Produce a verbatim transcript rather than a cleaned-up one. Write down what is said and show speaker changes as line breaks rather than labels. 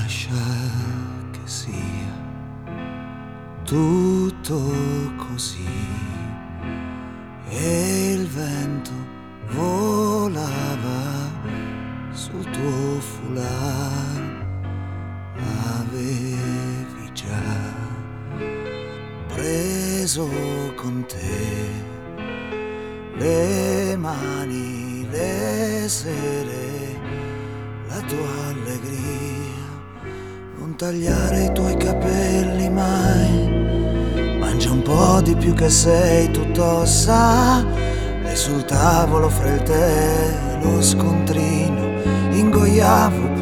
lascia che sia tutto così. E il vento volava sul tuo foulard, avevi già preso con te le mani, le sere, la tua allegria. Non tagliare i tuoi capelli mai, mangia un po' di più che sei tutto ossa. E sul tavolo fra il tè e lo scontrino ingoiavo